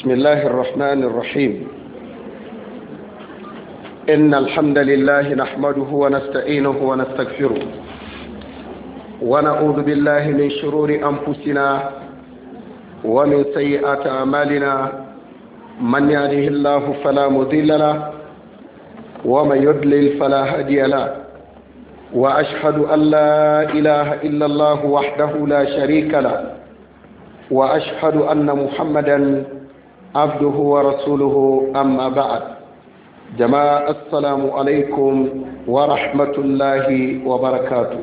بسم الله الرحمن الرحيم. إن الحمد لله نحمده ونستعينه ونستغفره ونعوذ بالله من شرور أنفسنا ومن سيئات أعمالنا. من يهده الله فلا مضل له ومن يضلل فلا هادي له، وأشهد أن لا إله إلا الله وحده لا شريك له، وأشهد أن محمدا عبده ورسوله. أما بعد، جماعة السلام عليكم ورحمة الله وبركاته.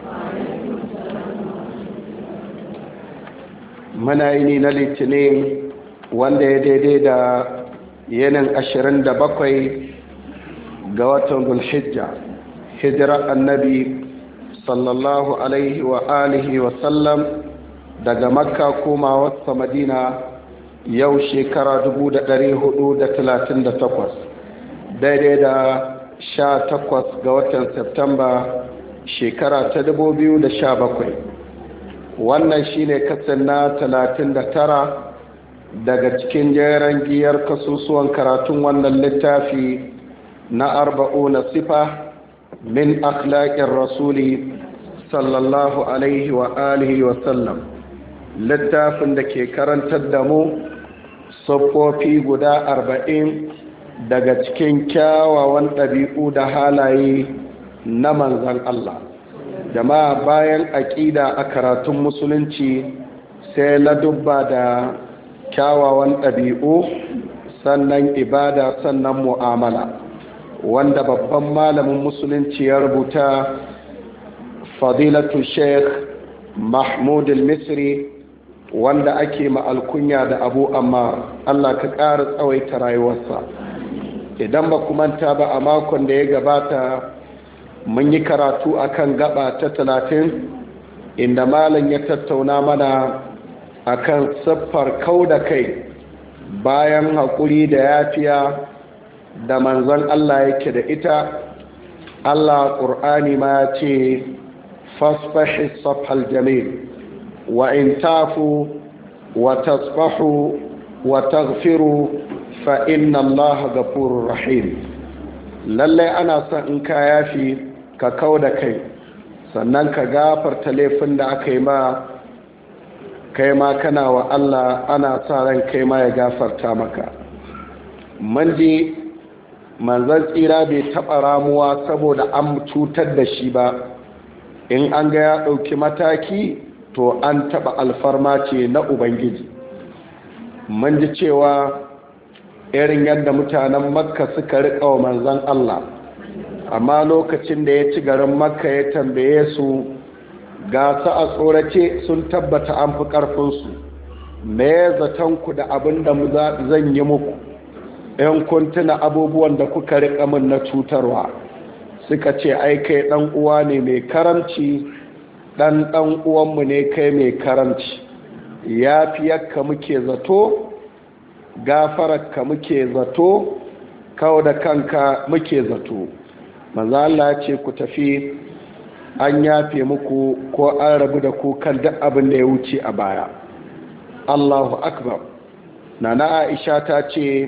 منايني نلتنين wanda ya daidai da yanin 27 ga watan Dhul-Hijja, hijirar annabi sallallahu alaihi wa alihi wa sallam daga makka komawarsa madina yau shekara 1438, daidai da 18 ga watan Septemba shekara ta 2017. wannan shine kasan na 39 daga cikin jeren giyar kasusuwan karatun wannan littafi na 40 sifa min akhlaqir rasuli sallallahu alaihi wa alihi wa sallam, littafin da ke karantar da mu siffofi guda 40 daga cikin kyawawan ɗabi'u da halaye na manzan Allah. Jama'a, bayan aƙida a karatun musulunci sai ladubba da kyawawan ɗabi'u, sannan ibada, sannan mu'amala, wanda babban malamin musulunci ya rubuta fadilatu sheikh mahmud al-misri, wanda ake ma'alkunya da abu ammar. Allah ka ƙara tsawaita rayuwarsa. idan ba manta ba, a makon da ya gabata mun yi karatu akan gaba ta 30, inda malam ya tattauna mana akan siffar kau da kai bayan haƙuri da yafiya da manzon Allah yake da ita. Allah ƙur'ani ma ya ce fasfahi safhal jamil wa in tafu wa tasfahu wa taghfiru fa inna Allah ghafurur rahim. lallai ana son in ka yafi ka kau da kai, sannan ka gafarta laifin da aka yi ma, kai ma kana wa Allah ana sa ran kai ma ya gafarta maka. mun ji manzon tsira bai taɓa ramuwa saboda an cutar da shi ba. in an ga ya ɗauki mataki to an taɓa alfarma ce na ubangiji. mun ji cewa irin yadda mutanen makka suka riƙa wa manzon Allah, amma lokacin da ya ci garin makka ya tambaye su, ga su a tsorace sun tabbata an fi ƙarfinsu, me zatonku da abin da zan yi muku in kun tuna abubuwan da kuka riƙa min na cutarwa? suka ce ai kai ɗan uwa ne mai karamci, ɗan uwanmu ne kai mai karamci, yafiyarka muke zato, gafararka muke zato, kawo da kanka muke zato. manzo Allah ya ce ku tafi, an yafe muku ko an rabu da ku kan duk abin da ya wuce a baya. Allahu akbar. Nana Aisha ta ce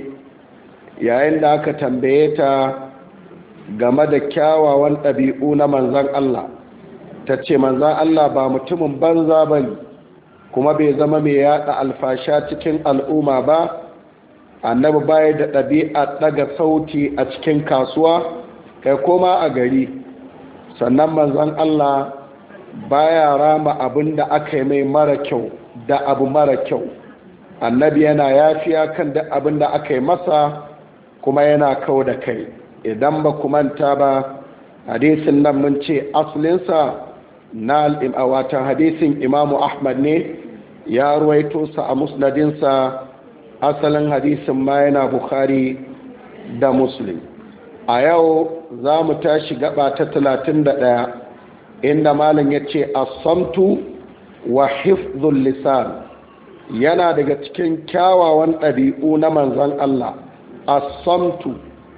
yayin da aka tambaye ta game da kyawawan ɗabi'u na manzan Allah, ta ce manzan Allah ba mutumin banza ba ne, kuma bai zama mai yada alfasha cikin al'umma ba. annabi baya da ɗabi'a ɗaga sauti a cikin kasuwa, kai koma a gari. sannan manzan Allah baya rama abin da aka yi mai mara kyau da abu mara kyau. annabi yana yafiya kan da abin da aka yi masa, kuma yana kau da kai. idan ba ku manta ba, hadisin nan mun ce asalinsa na watan hadisin imamu ahmad ne ya ruwaito sa a musnadinsa. asalin hadisin ma yana bukhari da muslim. a yau za mu tashi gaba ta 31, inda malam ya ce as-samtu wa hifdhul lisan. yana daga cikin kyawawan ɗabi'u na manzon Allah as-samtu.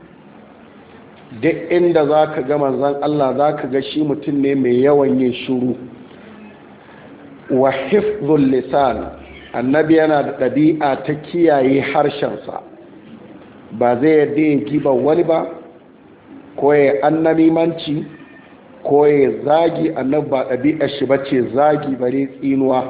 duk inda za ka ga manzon Allah za ka ga shi mutum ne mai yawan yin shuru. wa hifdhul lisan, annabi yana da ɗabi'a ta kiyaye harshensa, ba zai yadda ya giba wani ba ko ya annamimanci ko ya zagi. annabi ba ɗabi'ar shi bace zagi bare tsinuwa.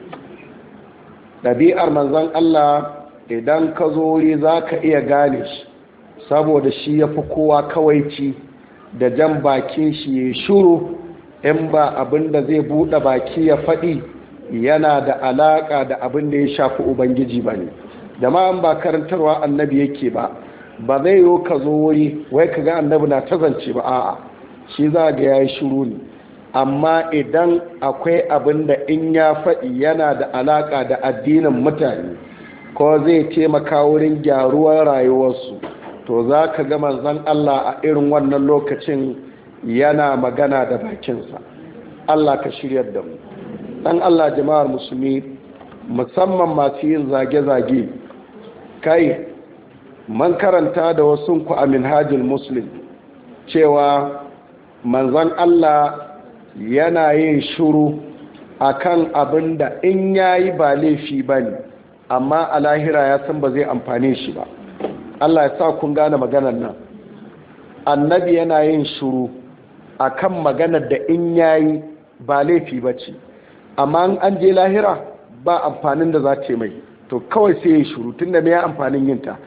ɗabi'ar manzon Allah idan ka zo wuri za ka iya gane shi, saboda shi ya fi kowa kawaici da jan bakin shi ya shuru in ba abin da zai buɗe baki ya faɗi yana da alaƙa da abin da ya shafi ubangiji ba ne. da ma ba karantarwa annabi yake ba zai yi ka zo wuri wai ka ga annabi na tazance ba, a'a shi za ga ya yi shuru ne. amma idan akwai abin da in ya faɗi yana da alaƙa da addinin mutane ko zai taimaka wurin gyaruwar rayuwarsu, to za ka ga manzon Allah a irin wannan lokacin yana magana da bakinsa. Allah ka shiryar da mu. dan Allah jama'ar musulmi, musamman masu yin zage-zage, kai man karanta da wasu ku a minhajul muslim cewa manzon Allah yana yin shuru akan abin da in yayi ba laifi bane, amma a lahira ya san ba zai amfane shi ba. Allah ya sa kun gane maganar nan. annabi yana yin shuru akan maganar da in yayi ba laifi bace, amma an je lahira ba amfanin da za ta mai, to kawai sai ya shuru tunda me ya amfanin yinta.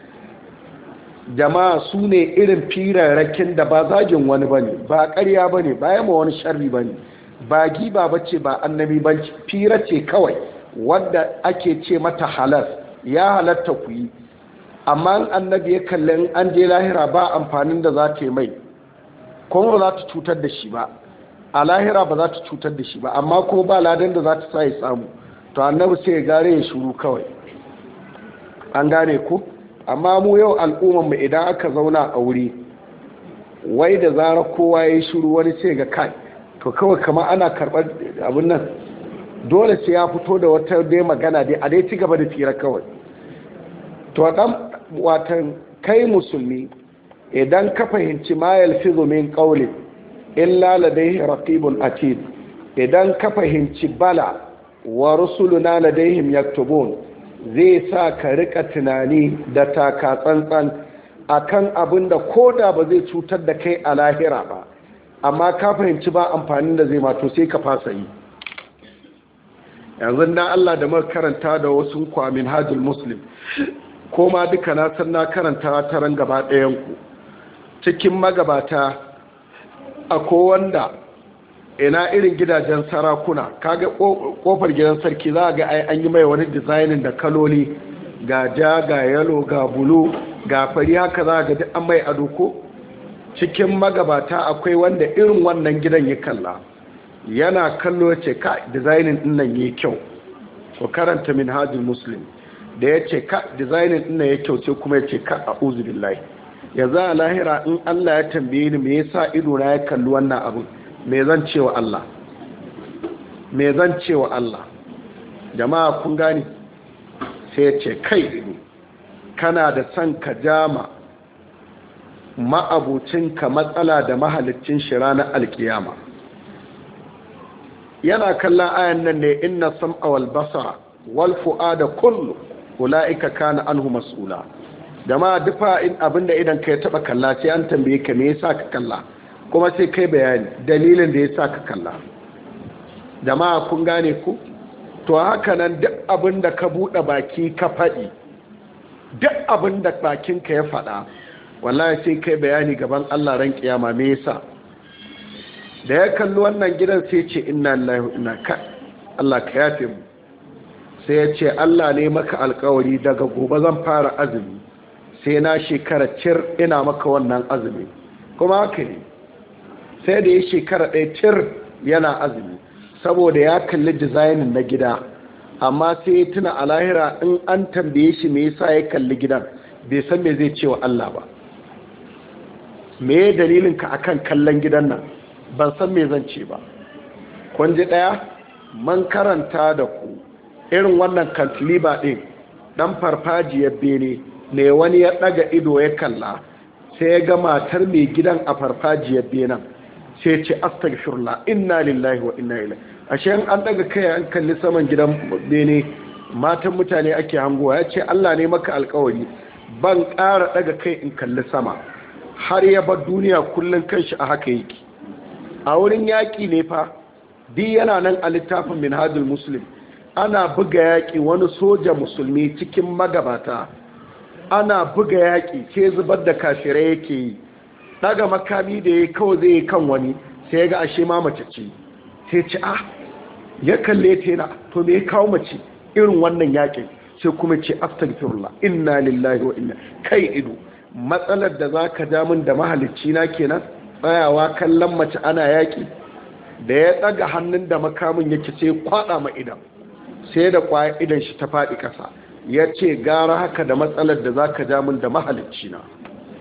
jama'a su ne irin firarrakin da ba zagin wani bane, ba ƙarya bane, ba yamma wani sharri bane, ba giba bace, ba annabi bace, fira ce kawai wadda ake ce mata halal, ya halatta ku yi. amma annabi ya kallon an je lahira ba amfanin da za ta yi mai, kuma ba za ta cutar da shi ba a lahira, ba za ta cutar da shi ba, amma ko ba ladan da za ta sa ya samu, to annabi sai ya gare ya shuru kawai. an gane ku. amma mu yau al'ummarmu idan aka zauna a wuri wai da zara kowa ya yi shuru, wani sai ga kai to kawai kama ana karɓar abin nan, dole sai ya fito da wata dai magana dai a dai ci gaba da fira kawai. to dan watan kai musulmi idan ka fahimci ma yalfizu min qawli illa ladayhi raqibun atid, idan ka fahimci bala wa rusuluna ladayhim yaktubun, zai sa ka rika tunani da taka tsantsan akan abin da koda ba zai cutar da kai a lahira ba, amma ka fahimci ba amfanin da zai mato sai ka fasa yi. yanzu na Allah da muka karanta da wasu kwamin hajjul muslim, ko ma duka na san na karanta taron gaba ɗayanku cikin magabata akwai wanda ina irin gidajen sarakuna, kaga kofar gidan sarki za ga an yi mai wani designing da kaloli, ga ja ga yalo ga bulu ga fari, haka za ga duk an mai ado ko. cikin magabata akwai wanda irin wannan gidan ya kalla, yana kallo ce ka designing din nan yayi kyau, ko karanta minhajul muslim da ya ce ka designing din nan yayi kyau, sai kuma ya ce ka a'udhu billahi. yanzu a lahira in Allah ya tambaye ni me yasa ido na ya kalli wannan abu, me zan ce wa Allah? me zan ce wa Allah? jama'a kun gani? sai ya ce kai kana da son ka jama ma'abucinka matsala da mahalicin shi ranar alkiyama. yana kallon ayan nan ne, inna sam'a wal basara wal fu'ada kullu ulaika kana anhu mas'ula. jama'a dufa abinda idan ka ya taba kalla sai an tambaye ka me yasa ka kalla, kuma sai kai bayani dalilin da yasa ka kalla. jama'a kun gane ku? to haka nan duk abinda ka bude baki ka faɗi, duk abinda bakinka ya faɗa, wallahi sai kai bayani gaban Allah ran kiyama me yasa. da ya kalli wannan gidan sai ce inna lillahi wa inna ka Allah ka yafe mu. sai ya ce Allah ne maka alkawari daga gobe zan fara azumi, sai na shekara cir ina maka wannan azumi. kuma haka ne, sai da ya shekara ɗaya cir yana azumi, saboda ya kalli dizainin na gida. amma sai ya tuna a lahira in an tambaye shi me yasa ya kalli gidan, bai san me zai ce wa Allah ba. me dalilinka akan kallon gidan nan? ban san me zan ce ba. kun ji daya, man karanta da ku irin wannan kantiliba din, dan farfajiyar bene ne, wani ya daga ido ya kalla, sai ya ga matar mai gidan a farfajiyar benen, sai ce astaghfirullah inna lillahi wa inna ilaihi. ashe an daga kai an kalli saman gidan bene matan mutane ake hangowa. Ya ce Allah ne maka alkawari ban ƙara daga kai in kalli sama har ya bar duniya kullum kanshi a haka yake. A wurin yaƙi ne fa, di yana nan a littafin minhajul muslim, ana buga yaƙi wani soja musulmi cikin magabata, ana buga yaƙi ke zubar da kafirai yake yi, daga makami da ya kawai zai yi kan wani sai ga ashe ma mace ce, sai ce ya kalle ta yana to me ya kawo mace irin wannan yaƙin, sai kuma ce astaghfirullah inna lillahi wa inna kai ido matsalar da za ka ja min da mahalicci na kenan, tsayawa kallon mace ana yaƙi. Da ya ɗaga hannun da makamin yake sai kwaɗa ma idan, sai da kwaya idan shi ta faɗi ƙasa. Ya ce gara haka da matsalar da za ka ja min da mahalicci na.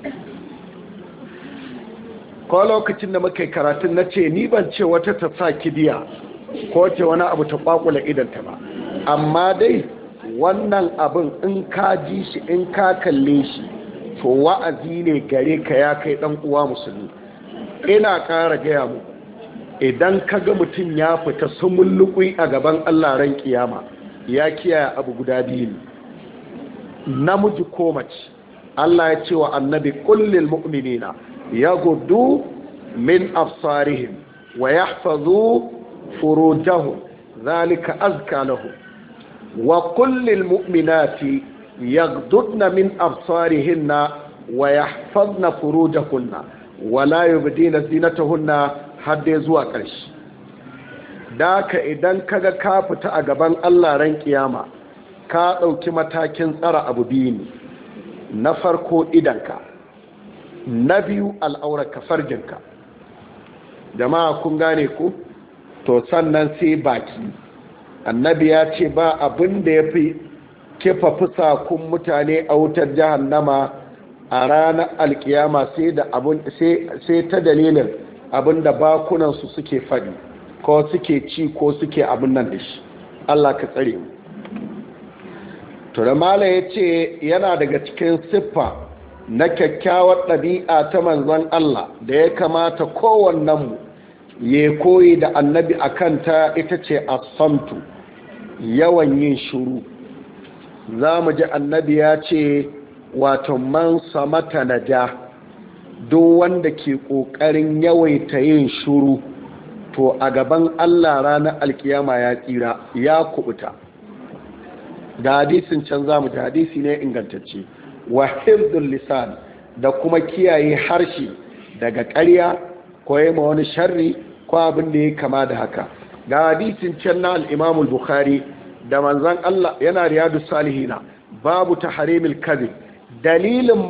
ko lokacin da muka yi karatun na ce ni ban ce wata ta sa kidiya ko ce wani abu ta kwakula idanta ba, amma dai wannan abin in ka ji shi in ka kalle shi to wa'azi ne gare ka ya kai dan uwa musulmi. Ina ƙara gaya mu, idan ka ga mutum ya fita sumullukui a gaban Allah ran kiyama, ya kiyaye abu guda biyu ne, namiji ko mace. Allah ya ce wa annabi kullil mu'minina yaghuddu min absarihim wa yahfazu furujahum zalika azka lahum wa kullil mu'minati yaghuddna min absarihinna wa yahfazna furujahunna wa la yubdina zinatahunna hadde zuwa ƙarshe. Daka idan kaga ka fita a gaban Allah ran kiyama, ka ɗauki matakin tsara abu biyu ne, na farko idanka, na biyu al'aurarka farjinka. Jama'a kun gane ku? To sannan sai baki. Annabi ya ce ba abin da ya fi kifa fusakun mutane a wutar jahannama a ranar alkiyama sai ta dalilin abin da bakunansu suke faɗi ko suke ci ko suke abin nan da shi. Allah ka tsare mu. Turamala ya ce yana daga cikin siffa na kyakkyawar ɗabi'a ta manzon Allah da ya kamata kowannenmu ya koyi da annabi a kanta, ita ce asamtu, yawan yin shuru. Za mu ji annabi ya ce wato man samata naja, duk wanda ke ƙoƙarin yawaita yin shuru to a gaban Allah ranar alkiyama ya tsira, ya kubuta. Da hadisin can za mu ji hadisi ne ingantacce. Wa hifdul lisan, da kuma kiyaye harshe daga ƙarya ko yi ma wani sharri ko abin da ya kama da haka. Ga hadisin can na al-Imam al-Bukhari da manzon Allah yana Riyadus Salihina, babu tahrimil kadhib. Dalilin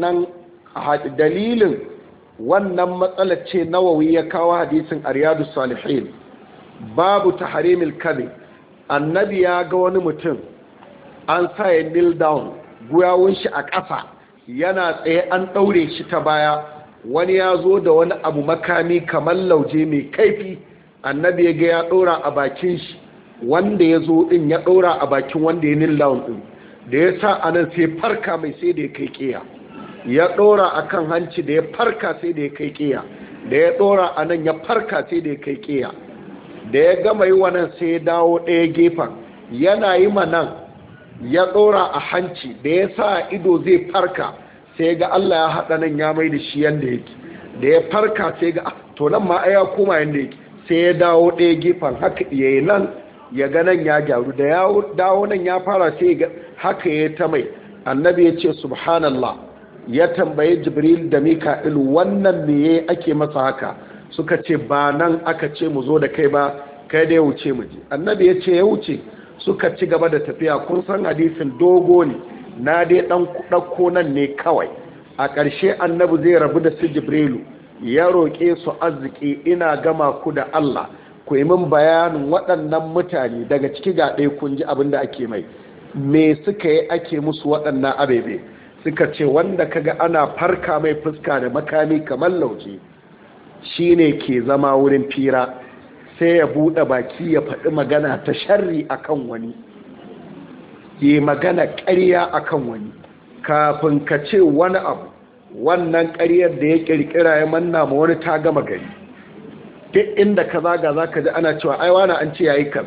wannan matsalar ce Nawawi ya kawo hadisin a Riyadus Salihin, babu tahrimil kadhib. Annabi ya ga wani mutum an sa ya kneel down, guyawun shi a ƙasa, yana tsaye an ɗaure shi ta baya. Wani ya zo da wani abu makami kamar lauje mai kaifi, annabi ya ga ya ɗora a bakin shi, wanda ya zo ɗin ya ɗora a bakin wanda ya kneel down ɗin, da ya sa anan sai farka mai sai da ya kai ƙiya, ya ɗora a kan hanci da ya farka sai da ya kai ƙiya, da ya ɗora a nan ya farka sai da ya kai ƙiya, da ya gama yi wa nan sai ya dawo ɗaya gefen yana yi ma nan ya ɗora a hanci, da ya sa ido zai farka sai ga Allah ya haɗa nan ya mai da shi yadda yake, da ya farka sai ga to nan ma ya koma yadda yake, sai ya dawo ɗaya gefen haka ya yi nan ya ga nan ya gyaru, da ya dawo nan ya fara sai ga haka ya ta mai. Annabi ya ce subhanallah, ya tambaye Jibril da Mika'il wannan me ake masa haka, suka ce ba nan aka ce mu zo da kai ba, kai da ya wuce mu ji. Annabi ya ce ya wuce, suka ci gaba da tafiya. Kun san hadisin dogo ne, na dai dan ɗauko nan ne kawai. A ƙarshe annabi zai rabu da su Jibrilu, ya roƙe su arziki, ina gama ku da Allah, ku yi min bayanin waɗannan mutane daga ciki ga ɗaya kun ji abin da ake mai, me suka yi ake musu waɗannan abebe. Suka ce wanda kaga ana farka mai fuska da makami kamar lauje shine ke zama wurin fira, sai ya buɗe baki ya faɗi magana ta sharri akan wani, yi magana ƙarya akan wani, kafin ka ce wani abu wannan ƙaryar da ya ƙirƙira ya manna ma wani ta gama gari. Duk inda ka zaga za ka ji ana cewa ai wani an ce ya yi kaza,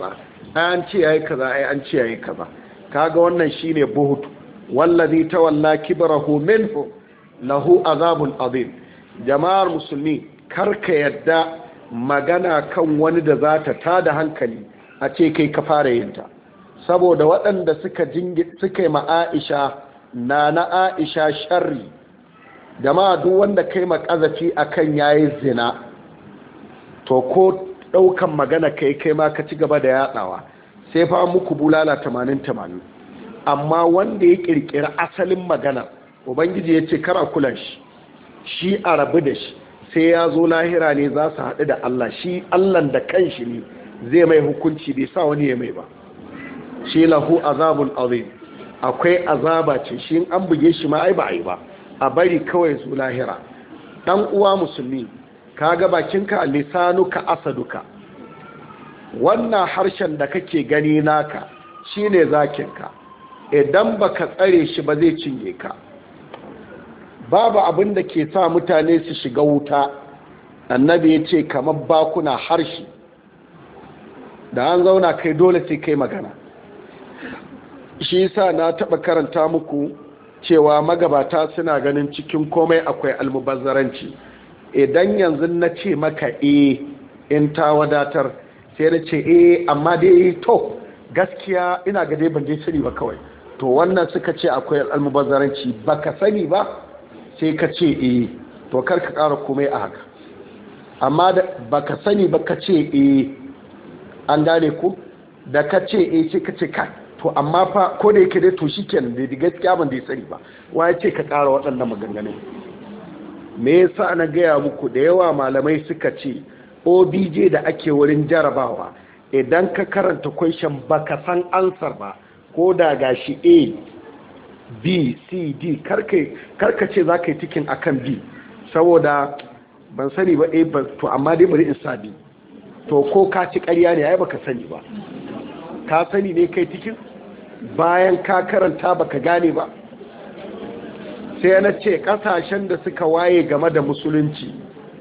an ce yayi kaza an ce yayi kaza. Kaga wannan shine buhut. Wallazi tawalla kibrahu minhu lahu azabun azim. Jama'ar musulmi, karka yadda magana kan wani da za ta tada hankali a ce kai ka fara yinta, saboda waɗanda suka yi ma'aisha na Aisha sharri. Jama'a duk wanda kai makazafi akan yayi zina, to ko ɗaukan magana kai ma ka ci gaba da yadawa sai fa muku bulala 80-80. Amma wanda ya kirkira asalin magana, ubangiji ya ce kara kula shi a rabu da shi, sai ya zo lahira ne za su haɗu da Allah. Shi Allahn da kanshi ne zai mai hukunci, bai sa wani ya mai ba. Shi lahu azabun azim, akwai azaba ce, shi an buge shi ma ai ba ai ba, a bari kawai zo lahira. Dan uwa musulmi, kaga bakinka lisanuka asaduka, wannan harshen da kake gani naka shine zakinka, idan baka tsare shi ba zai cinye ka. Babu abin da ke sa mutane su shiga wuta, annabi ya ce kamar bakuna harshe, da an zauna kai dole sai kai magana. Shi yasa na taba karanta muku cewa magabata suna ganin cikin komai akwai almubazzaranci. Idan yanzu na ce maka in ta wadatar, sai na ce amma dai to gaskiya ina ga dai ban je sani ba kawai, to wannan suka ce akwai almubazzaranci. Baka sani ba sai ka ce to kar ka ƙara komai a haka. Amma da baka sani ba ka ce an gane ku, da ka ce sai ka ce ka to amma fa ko da yake dai to shikenan da gaskiya ban dai sani ba, waye ce ka ƙara waɗannan maganganun? Me yasa na gaya muku da yawa malamai suka ce OBJ da ake wurin jarabawa, idan ka karanta question baka san ansar ba, ko da gashi A B C D, karka ce za ka yi tikin akan B, saboda ban sani ba ba to amma dai bari in sa B, to ko ka ci ƙarya ne ai baka sani ba. Ka sani ne kai tikin bayan ka karanta baka gane ba. Sai na ce kasashen da suka waye game da musulunci,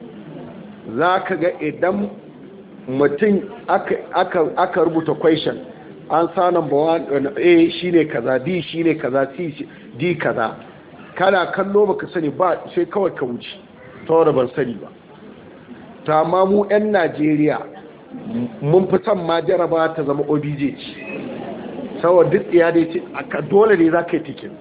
za ka ga idan mutum aka rubuta question, an sa number 1 A shine kaza, B shine kaza, C D kaza, kana kallo baka sani ba sai kawai ka wuce saboda ban sani ba. Ta ma mu 'yan Najeriya mun fi son ma jaraba ta zama OBJ ce, saboda duk ya dai ce dole ne za ka yi tikin.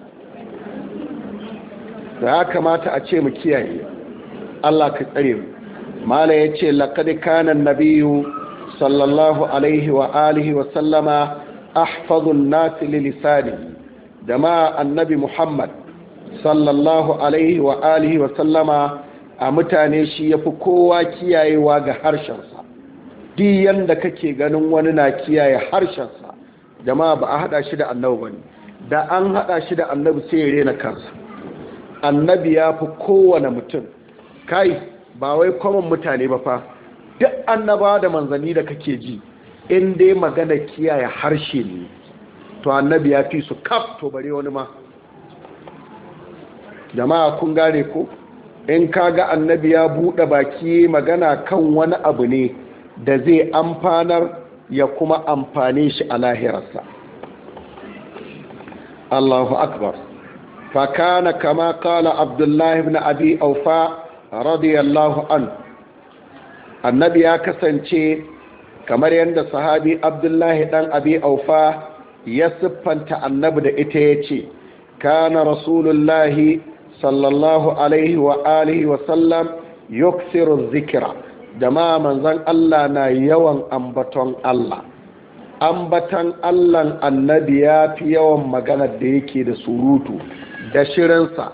Da ya kamata a ce mu kiyaye, Allah ka tsare mu. Mala ya ce laqad kana an-nabiyyu sallallahu alaihi wa alihi wa sallama ahfazun nasi li lisanihi. Da ma annabi Muhammad sallallahu alaihi wa alihi wa sallama a mutane shi yafi kowa kiyayewa ga harshensa. Duk yanda kake ganin wani na kiyaye harshensa, jama'a ba a hada shi da annabi bane. Da an hada shi da annabi sai ya rena kansa. Annabi ya fi kowane mutum, kai ba wai kwamon mutane ba fa, duk annaba da manzanni da kake ji, in dai magana kiyaye harshe ne, to annabi ya fi su kaf, to bare wani ma. Jama'a kun gane ko? In kaga annabi ya buɗe baki magana kan wani abu ne da zai amfanar ya kuma amfane shi a lahirarsa. Allahu akbar. فكان كما قال عبد الله بن أبي أوفى رضي الله عنه. النبي kasance kamar yadda sahabi Abdullahi dan Abi Aufa ya siffanta annabi da ita yace, kana rasulullahi sallallahu alaihi wa alihi wa sallam yuksiru dhikra. Jama'a manzon Allah na yawan ambaton Allah. Ambatan Allah annabi ya fi yawan maganar da yake da surutu da shirinsa.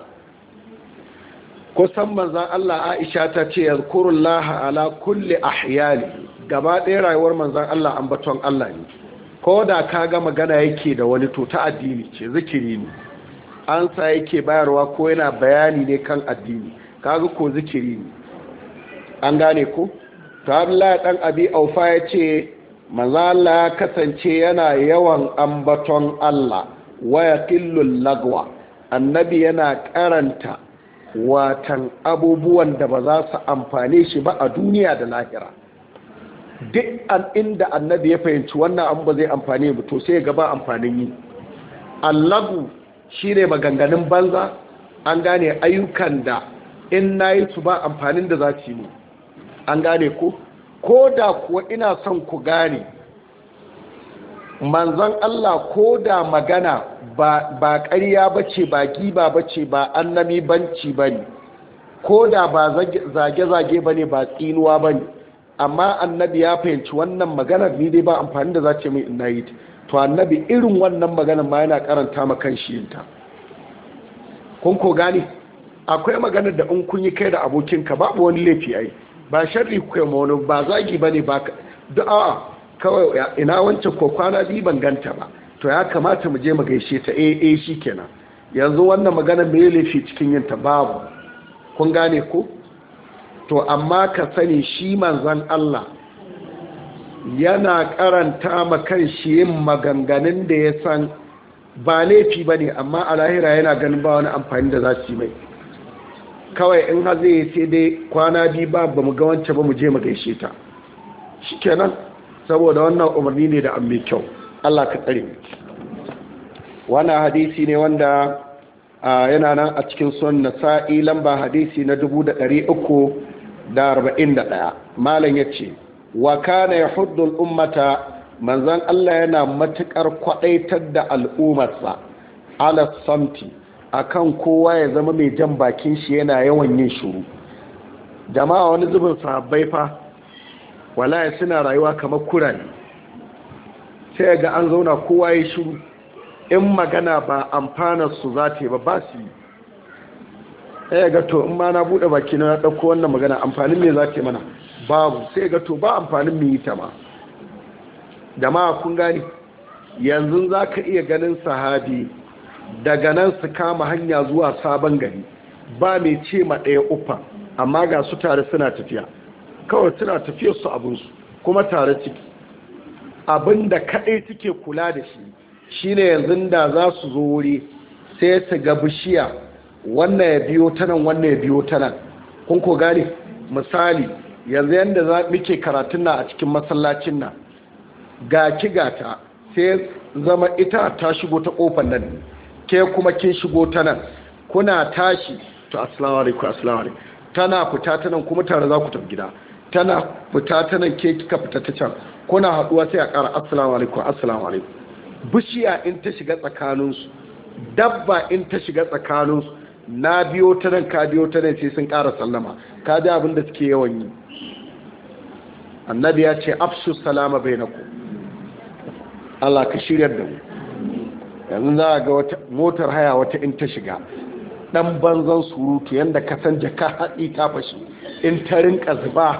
Kusan manzan Allah Aisha ta ce yazkurullaha ala kulli ahyali, gaba ɗaya rayuwar manzan Allah ambaton Allah ne. Ko da ka ga magana yake da wani to ta addini ce, zikiri ne, an sa yake bayarwa ko yana bayani ne kan addini, kaga ko zikiri ne. An gane ko? Ta Allah dan Abi Aufa ya ce manzan Allah ya kasance yana yawan ambaton Allah wa yaqillul lagwa. Annabi yana karanta watan abubuwan da ba za su amfane shi ba a duniya da lahira. duk inda annabi ya fahimci wannan abu ba zai amfani ba to sai ga ba amfanin yi. Allagu shine maganganun banza, an gane, ayyukan da in nayi su ba amfanin da za su yi, an gane ko da kuwa ina son ku gane manzon Allah ko da magana ba ƙarya bace, ba giba bace, ba annabi banci bane, ko da ba zage-zage bane, ba tsinuwa bane, amma annabi ya fahimci wannan maganar ni dai ba amfani da za ce mai ina yi, to annabi irin wannan maganar ma yana karanta ma kan shi yinta. kun ko gane akwai maganar da in kun yi kai da abokinka babu wani laifi ai, ba sharri ku kai ma wani, ba zagi bane, ba du'a kawai ina wancan ko kwana biyu ban ganta ba, to ya kamata mu je mu gaishe ta, shikenan. yanzu wannan maganar me laifi cikin yinta? babu. kun gane ko? to amma ka sani shi manzon Allah yana karanta makan shi yin maganganun da ya san ba laifi ba ne, amma a lahira yana ganin ba wani amfani da za su yi mai. kawai in ha zai sai dai kwana biyu ba mu ga wance ba mu je mu gaishe ta, shi kenan, saboda wannan umarni ne da an mai kyau. Allah ka tsare. wannan hadisi ne wanda yana nan a cikin sunan Nasa'i lamba hadisi na 341. malam yace wa kana yahuddu al-ummata, manzon Allah yana matukar kwadaitar da al'ummarsa ala samti, akan kowa ya zama mai jan bakin shi yana yawan yin shiru. jama'a wani zubin sahabbai fa wallahi suna rayuwa kamar kurani, sai ga an zauna kowa ya shiru, in magana ba amfanar su za ta yi ba su yi. sai ga to in ma na bude baki na dauko wannan magana amfanin me za ta yi mana? babu. sai ga to ba amfanin mu yi ta ma. jama'a kun gani, yanzu za ka iya ganin sahabi daga nan su kama hanya zuwa sabon gari, ba mai ce ma ɗaya ufa, amma ga su tare suna tafiya, kawai suna tafiyar su abinsu kuma tare ciki. abinda kaɗai suke kula da shi shine yanzu da za su zo wuri sai su ga bishiya, wannan ya biyo ta nan, wannan ya biyo ta nan. kun ko gane misali yanzu yanda muke karatun na a cikin masallacin nan, ga gata sai zama ita ta shigo ta kofar nan, ke kuma kin shigo ta nan, kuna tashi to assalamu alaikum, assalamu alaikum, tana fita ta nan kuma tare za ku tafi gida, tana fita ta nan ke kika fita ta can, kuna haduwa sai a ƙara assalamu alaikum, assalamu alaikum. bishiya in ta shiga tsakaninsu, dabba in ta shiga tsakaninsu, na biyo ta nan ka biyo ta nan sai sun ƙara sallama. ka ji abin da suke yawan yi. annabi ya ce afshu salama bainakum. Allah ka shiryar da mu. yanzu za a ga wata motar haya, wata in ta shiga dan banzan surutu yanda ka san jaka haɗi ta fashi, in ta rinka zuba.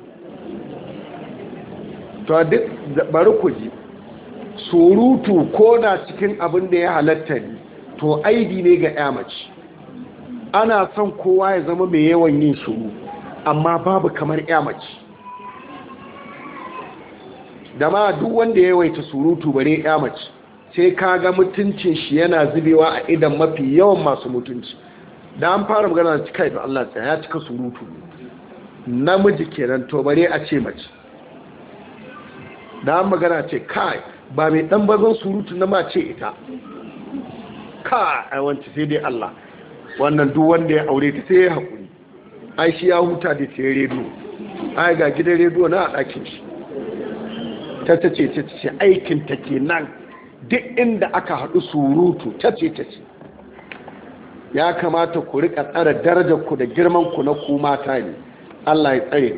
to duk bari ku ji, surutu ko na cikin abin da ya halatta ne, to aibi ne ga ya mace. ana son kowa ya zama mai yawan yin shuru, amma babu kamar ya mace. da ma duk wanda ya yawaita surutu bare ya mace, sai ka ga mutuncin shi yana zubewa a idan mafi yawan masu mutunci. da an fara magana da cika da Allah tsaya ya cika surutu, namiji kenan, to bare a ce mace. da an magana ce kai ba mai dan bazan surutu na mace ita, ka ai wanci sai dai Allah, wannan duk wanda ya aure ta sai ya haƙuri, ai shi ya huta da ce rediyo, ai ga gidan rediyo na a ɗakin shi. ta ce aikin ta ke nan, duk inda aka haɗu surutu ta ce. ya kamata ku riƙa tsara darajarku da girmanku na ku mata ne. Allah ya tsare.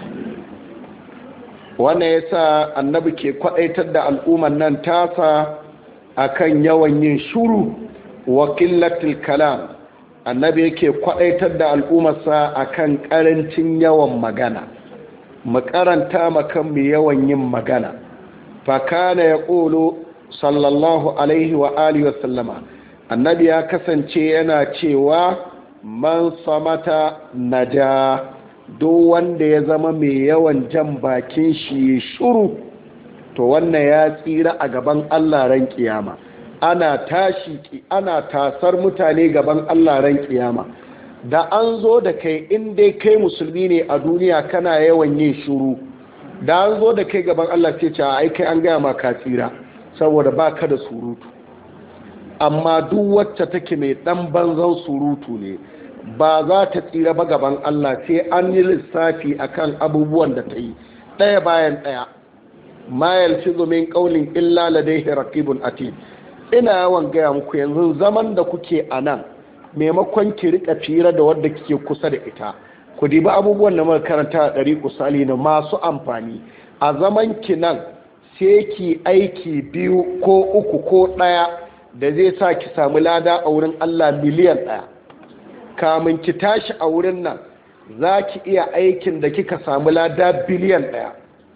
wannan ya sa annabi ke kwaɗaitar da al'umman nan tasa akan yawan yin shuru wa qillatil kalam. annabi yake kwaɗaitar da al'ummarsa akan ƙarancin yawan magana. mu karanta makan mu yawan yin magana. fa kana yaqulu sallallahu alaihi wa alihi wa sallama, annabi ya kasance yana cewa man samata naja, duk wanda ya zama mai yawan jan bakin shi shuru, to wannan ya tsira a gaban Allah ran kiyama. ana tasar mutane gaban Allah ran kiyama. da an zo da kai in dai kai musulmi ne a duniya kana yawan yin shuru, da an zo da kai gaban Allah sai ce ai kai an gaya ma ka tsira saboda ba ka da surutu. Amma duk wacce take mai dan banzan surutu ne ba za ta tsira ba gaban Allah sai an yi lissafi akan abubuwan da ta yi ɗaya bayan ɗaya. ma yalfizu min qawlin illa ladayhi raqibun atid. ina yawan gaya muku yanzu zaman da kuke a nan maimakon ki rika fira da wadda kike kusa da ita, ku dibi abubuwan da muka karanta a ɗari kusali na masu amfani. A zaman ki nan sai ki aiki 2 ko 3 ko 1 da zai sa ki samu lada a wurin Allah miliyan 1. kamun ki tashi a wurin nan za ki iya aikin da kika samu lada biliyan 1.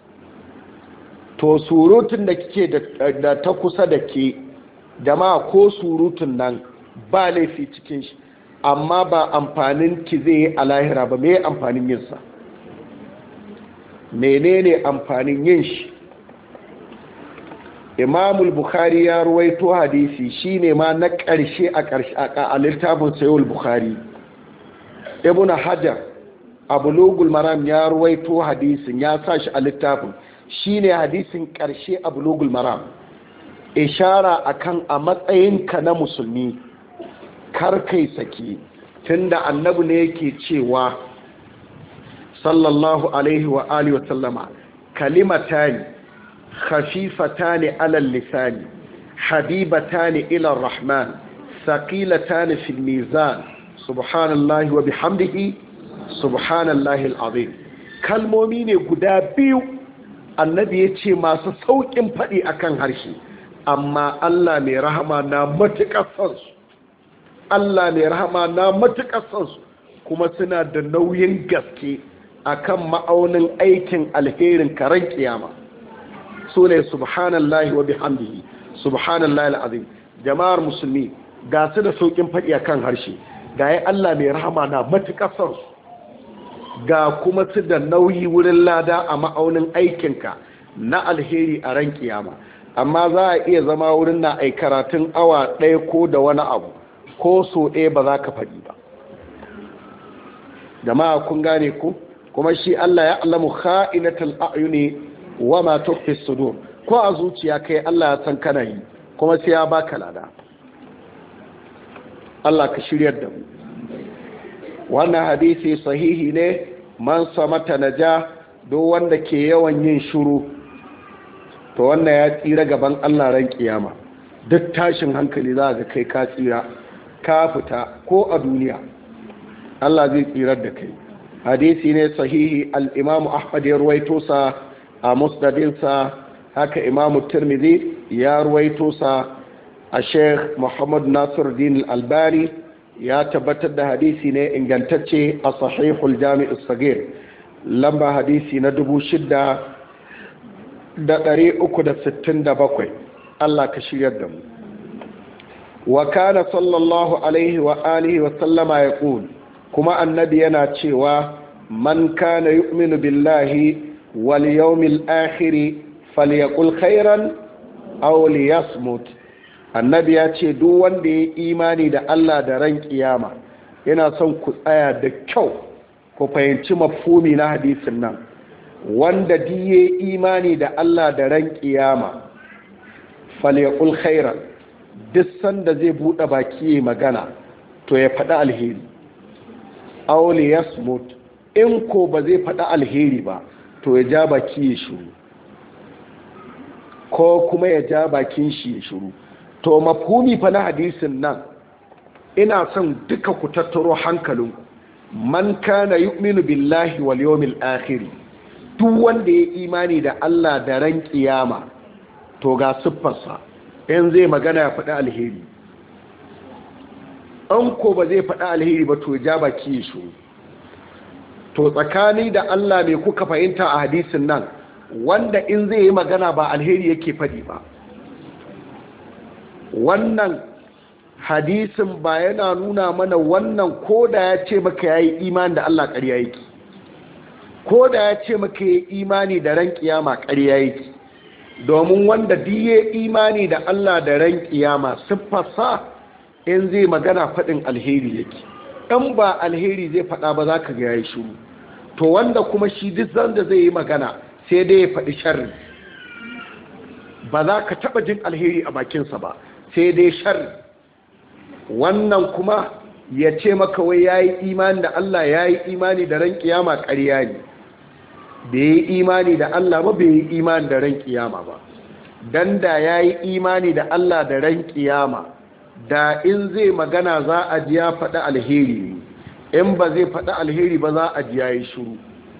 to surutun da kike da ta kusa da ke jama'a ko surutun nan ba laifi cikin shi, amma ba amfanin ki zai yi a lahira ba. me amfanin yinsa? menene amfanin yin shi? Imamul Bukhari ya ruwaito hadisi shine ma na ƙarshe a littafin Sahihul Bukhari. Ibn Hajar a Bulughul Maram ya ruwaito hadisin, ya sa shi a littafin, shine hadisin ƙarshe a Bulughul Maram. Ishara akan a matsayinka na musulmi kar kai saki, tunda annabi ne yake cewa sallallahu alaihi wa alihi wa sallama, kalimatani khafifatani ala lisani habibatani ila rahman thaqilatani fil mizan subhanallahi wa bihamdihi subhanallahi alazim. kalmomi ne guda biyu annabi ya ce masu saukin faɗi akan harshe, amma Allah mai rahama na matuƙar sansu. Allah mai rahama na matuƙar sansu, kuma suna da nauyin gaske akan ma'aunin aikin alherin karen kiyama. su ne subhanallahi wa bihamdihi subhanallahi alazim. jama'ar musulmi ga su da saukin faɗi akan harshe, ga yi Allah mai rahama na matuƙar sansu, ga kuma su da nauyi wurin lada a ma'aunin aikinka na alheri a ran kiyama. amma za a iya zama wurin na ai karatun awa 1 ko da wani abu ko so ɗaya ba za ka faɗi ba. jama'a kun gane ku? kuma shi Allah ya allamu kha'inatul a'yuni wa ma tukhfi sudur. ko a zuciya kai Allah ya san kana yi, kuma sai ya baka lada. Allah ka shiryar da mu. wannan hadisi sahihi ne, man samata naja, duk wanda ke yawan yin shiru to wannan ya tsira gaban Allah ran kiyama. duk tashin hankali za ga kai ka tsira, ka fita ko a duniya Allah zai tsirar da kai. hadisi ne sahihi, al-Imam Ahmad ya ruwaito sa a musnadinsa, haka Imam Tirmidhi ya ruwaito sa, a Sheikh Muhammad Nasiruddin Al-Albani ya tabbatar da hadisi ne ingantacce a Sahihul Jami' as-Saghir, lamba hadisi na 6367. Allah ka shiryar da mu. wa kana sallallahu alaihi wa alihi wa sallama yaqul, kuma annabi yana cewa man kana yu'minu billahi wal yawmil akhir falyaqul khairan aw liyasmut. annabi ya ce duk wanda ya imani da Allah da ran kiyama, yana son ku tsaya da kyau ku fahimci mafhumi na hadisin nan. wanda diye imani da Allah da ran kiyama falyaqul khairan, duk sanda zai bude baki magana to ya faɗi alheri, aw liyasmut, in ko ba zai faɗi alheri ba to ya ja baki ya shiru, ko kuma ya ja bakin shi ya shiru. to mafhumi fa na hadisin nan ina son duka ku tattaro hankalinku. man kana yu'minu billahi wal yawmil akhir, duk wanda ya imani da Allah da ran kiyama to ga siffarsa, in zai magana ya faɗi alheri, an ko ba zai faɗi alheri ba to ja baki ya shiru. to tsakani da Allah ne kuka fahimta a hadisin nan, wanda in zai yi magana ba alheri yake faɗi ba. wannan hadisin ba yana nuna mana wannan ko da ya ce maka ya yi imani da Allah ƙarya yake, ko da ya ce maka ya yi imani da ran kiyama ƙarya yake. domin wanda diye imani da Allah da ran kiyama siffarsa in zai magana faɗin alheri yake, in ba alheri zai faɗa ba za ka ga ya yi shiru. to wanda kuma shi duk zanda zai yi magana sai dai ya faɗi sharri, ba za ka taɓa jin alheri a bakinsa ba sai dai sharri. wannan kuma ya ce maka wai ya yi imani da Allah, ya yi imani da ran kiyama, ƙarya ne. bai yi imani da Allah ba, bai yi imani da ran kiyama ba. dan da ya yi imani da Allah da ran kiyama, da in zai magana za a ji ya faɗi alheri, in ba zai faɗi alheri ba za a ji ya yi shuru.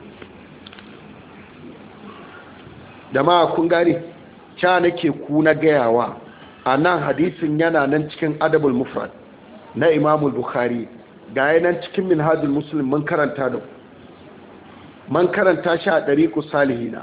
da ma kun gane ca nake ku na gayawa a nan hadisin yana nan cikin adabul mufrad na imamul bukhari, ga yanan cikin minhajul muslim mun karanta da man karanta shi a ɗariƙu salihina.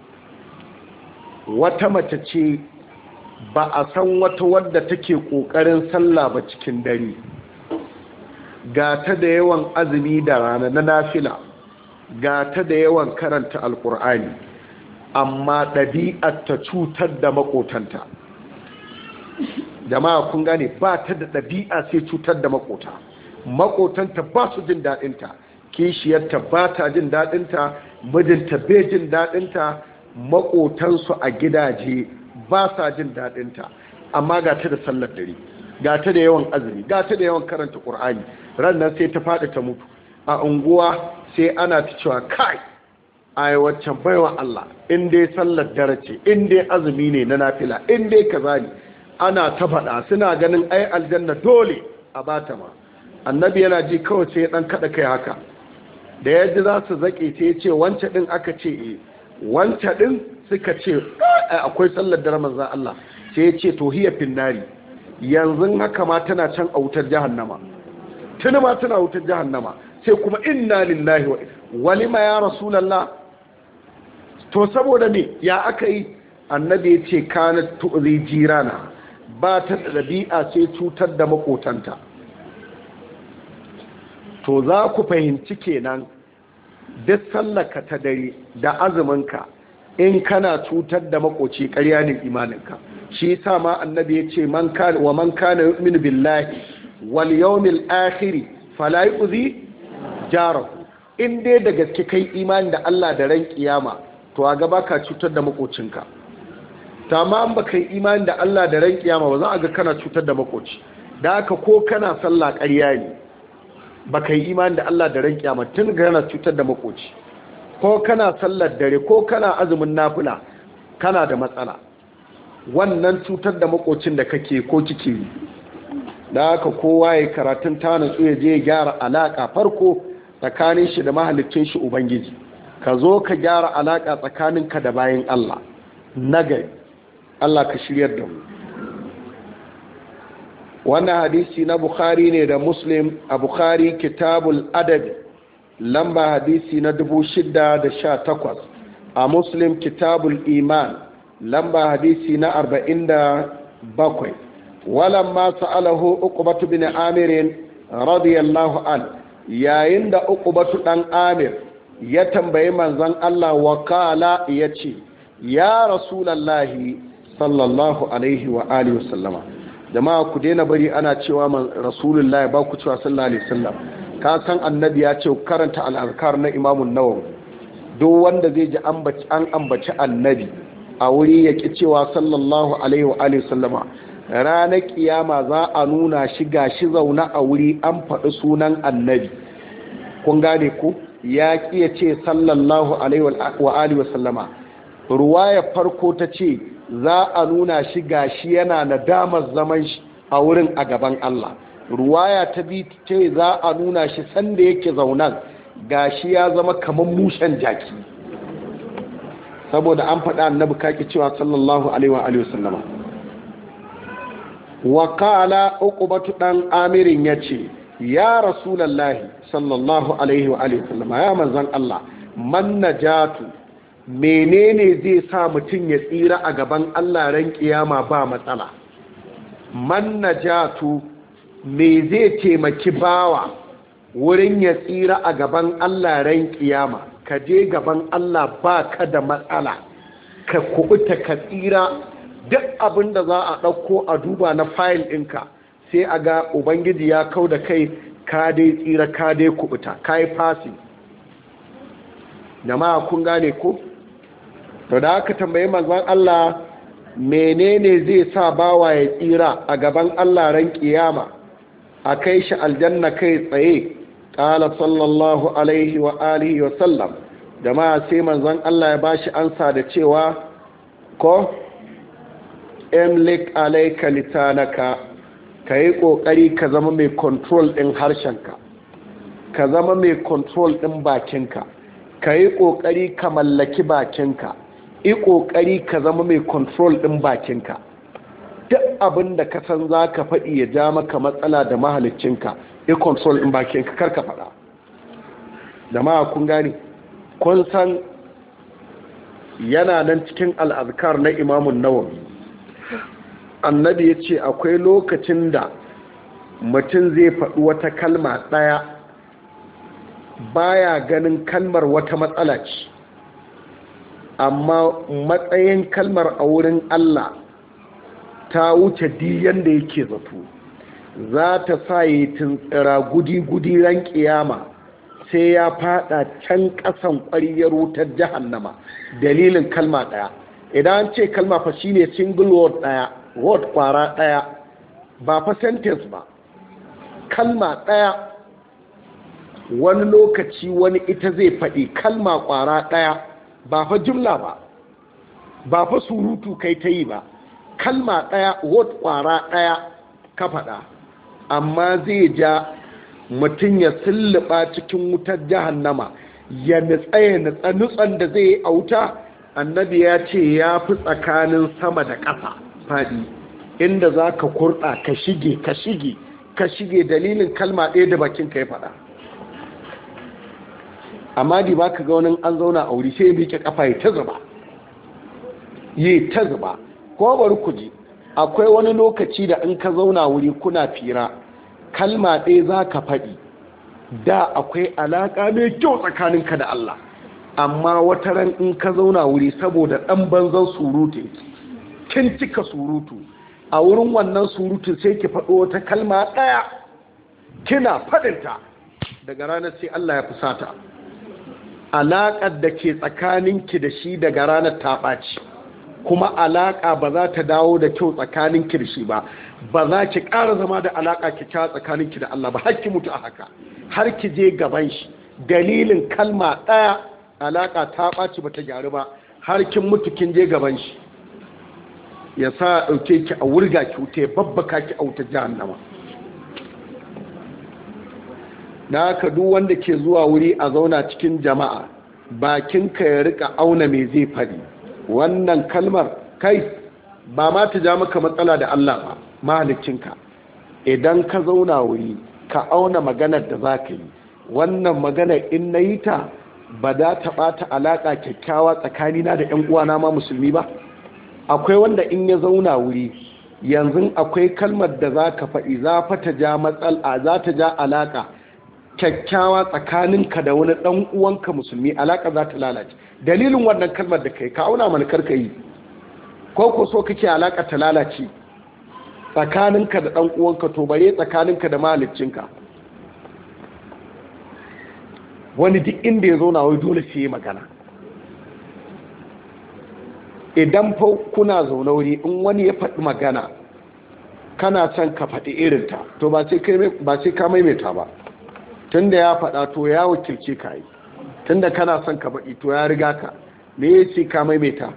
wata mace ce ba a san wata wadda take ƙoƙarin sallah ba cikin dare, ga ta da yawan azumi da rana na nafila, ga ta da yawan karanta alƙur'ani, amma ɗabi'ar ta cutar da makotanta. jama'a kun gane, ba ta da ɗabi'a sai cutar da makotanta ba su jin daɗinta, kishiyarta ba ta jin daɗinta, mijinta bai jin daɗinta, makotansu a gidaje ba sa jin daɗinta, amma ga ta da sallar dare, ga ta da yawan azumi, ga ta da yawan karanta ƙur'ani. rannan sai ta faɗi ta mutu a unguwa, sai ana ta cewa kai ai waccan baiwa Allah, in dai sallar dare ce, in dai azumi ne na nafila, in dai kaza ne, ana ta faɗa, suna ganin ai aljanna dole a bata ma. annabi yana ji kawai sai dan kada kai haka, da ya ji za su zaƙe sai ya ce wance din, aka ce wance din, suka ce akwai sallar dare manzon Allah, sai ya ce to hiya finnari, yanzu haka ma tana can a wutar jahannama, tuni ma tana wutar jahannama. sai kuma inna lillahi wa lima ya rasulullah, to saboda me ya aka yi? annabi ya ce kana tu'zi jirana, ba ta da dabi'a sai cutar da makotanta. to za ku fahimci kenan duk sallaka ta dare da azuminka in kana cutar da makoci, ƙarya ne imaninka. shi yasa ma annabi ya ce man kana yu'minu billahi wal yawmil akhir fala yu'zi jarahu. in dai da gaske kai imani da Allah da ran kiyama, to a gaba ka cutar da makocinka. tamam ba kai imani da Allah da ran kiyama ba, za a ga kana cutar da makoci. da haka ko kana sallah ƙarya ne, ba kai imani da Allah da ran kiyama, tun ga yana cutar da makoci. ko kana sallar dare, ko kana azumin nafila, kana da matsala. wannan cutar da makocin da kake ko kike yi. da haka kowa ya karatun ta nutsu, ya je gyara alaka farko tsakanin shi da mahalicin shi ubangiji. ka zo ka gyara alaka tsakaninka da bayin Allah nagari. Allah ka shiryar da mu. wannan hadisi na Bukhari ne da Muslim. a Bukhari kitabul adab lamba hadisi na 618, a Muslim kitabul iman lamba hadisi na 47. walamma sa'alahu uqbatu bin amir radiyallahu an, yayin da uqbatu dan amir ya tambayi manzon Allah, wa kala yace ya rasulullahi sallallahu alaihi wa alihi wasallama. jama'a ku daina bari ana cewa rasulullahi, ba ku cewa sallallahu alaihi wasallam. ka san annabi ya ce karanta al-azkar na Imam an-Nawawi. duk wanda zai ji an ambaci annabi a wuri ya ki cewa sallallahu alaihi wa alihi wasallama, ranar kiyama za a nuna shi gashi zauna a wuri an faɗi sunan annabi. kun gane ku? ya ki ya ce sallallahu alaihi wa alihi wasallama. ruwaya farko ta ce za a nuna shi gashi yana nadamar zaman shi a wurin a gaban Allah. ruwaya ta bi ce za a nuna shi sanda yake zaunan gashi ya zama kamar mushen jaki, saboda an faɗa annabi kaki cewa sallallahu alaihi wa alihi wasallama. wa qala uqbatu dan amirin yace ya rasulullahi sallallahu alaihi wa alihi wasallama, ya manzon Allah, man najatu, menene zai sa mutum ya tsira a gaban Allah ran kiyama ba matsala? man najatu, me zai taimaki bawa wurin ya tsira a gaban Allah ran kiyama? ka je gaban Allah ba ka da matsala, ka kubuta, ka tsira. duk abin da za a ɗauko a duba na fayil ɗinka, sai a ga ubangiji ya kau da kai, ka dai tsira, ka dai kubuta, ka yi fasi. jama'a kun gane ko? to da aka tambayi manzon Allah menene zai sa bawa ya tsira a gaban Allah ran kiyama a kai shi aljanna kai tsaye qala sallallahu alaihi wa alihi wa sallam jama'a sai manzon Allah ya bashi ansa da cewa ko emlik alayka litanaka kai kokari ka zama mai control din harshenka ka zama mai control din bakinka kai kokari ka mallaki bakinka yi kokari ka zama mai control din bakinka duk abin da ka san zaka faɗi ya ja maka matsala da mahaliccinka yi control din bakinka karka faɗa jama'a kun gani kun san yana nan cikin al'azkar na imamun nawawi annabi ya ce akwai lokacin da mutum zai faɗi wata kalma ɗaya baya ganin kalmar wata matsala ce amma matsayin kalmar a wurin Allah ta wuce diyan da yake zato za ta sa yi tuntsira gudi-gudi ran kiyama sai ya fada can kasan ƙwariyar wutar jahannama dalilin kalma ɗaya idan ce kalma fa shine single word ɗaya word kwara ɗaya ba fa sentence ba kalma ɗaya wani lokaci wani ita zai faɗi kalma kwara ɗaya ba fa jumla ba fa surutu kai ta yi ba kalma ɗaya word kwara ɗaya ka faɗa amma zai ja mutum ya sulluɓa cikin wutar jahannama ya nutsan da zai yi a wuta annabi ya ce ya fi tsakanin sama da ƙasa faɗi inda za ka kurɗa ka shige dalilin kalma ɗaya da bakin ka ya faɗa amma di ba ka ga wani an zauna a wuri sai ya miƙe ƙafa yi ta zuba ko bari ku ji akwai wani lokaci da in ka zauna wuri kuna fira kalma ɗaya za ka faɗi da akwai alaƙa mai kyau tsakaninka da Allah amma wata ran in ka zauna wuri saboda ɗan banzan surutu kin cika surutu a wurin wannan surutun sai ki faɗo wata kalma ɗaya kina faɗinta daga ranar sai Allah ya fusata alaƙar da ke tsakaninki da shi daga ranar ta ɓaci kuma alaƙa ba za ta dawo da kyau tsakaninki da shi ba za ki ƙara zama da alaƙa kyakkyawa tsakaninki da Allah ba har ki mutu a haka har ki je gaban shi dalilin kalma ɗaya alaƙa ta ɓaci ba ta gyaru ba har kin mutu kin je gaban shi ya sa ɗauke ki a wurga ki wuta ya babbaka ki a wuta jahannama na haka duk wanda ke zuwa wuri a zauna cikin jama'a bakinka ya rika auna me zai faɗi wannan kalmar kai ba ma ta ja maka matsala da Allah ba mahalicinka idan ka zauna wuri ka auna maganar da za ka yi wannan maganar in na yi ta ba da ta ɓata alaƙa kyakkyawa tsakanina da 'yan uwana ma musulmi ba akwai wanda in ya zauna wuri yanzu akwai kalmar da za ka faɗi za ta ja matsala za ta ja alaƙa kyakkyawa tsakaninka da wani ɗan uwanka musulmi alaƙa za ta lalace dalilin wannan kalmar da kai ka auna mana karka yi ko so kake alaƙa ta lalace tsakaninka da ɗan uwanka to bare tsakaninka da mahaliccinka wani duk inda ya zo na wai dole sai magana idan fa kuna zaune wuri in wani ya faɗi magana kana son ka faɗi irinta to ba sai ka maimaita ba tunda ya faɗa to ya wakilce ka yi tunda kana son ka faɗi to ya riga ka me ya ce ka maimaita